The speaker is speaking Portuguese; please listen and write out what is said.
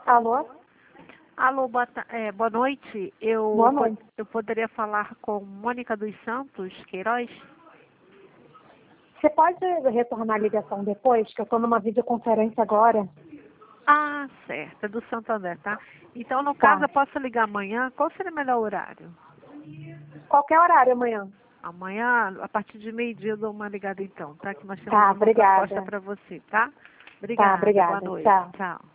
Alô? Alô, boa noite. Boa noite. Eu poderia falar com Mônica dos Santos Queiroz? Você pode retornar a ligação depois, que eu estou numa videoconferência agora? Ah, certo. É do Santander, tá? Então, no Tá. caso, eu posso ligar amanhã. Qual seria o melhor horário? Qualquer horário amanhã. Amanhã, a partir de meio-dia, eu dou uma ligada então, tá? Que nós temos Tá, uma proposta obrigada. para você, tá? Obrigada. Tá, obrigada. Boa noite. Tchau. Tchau.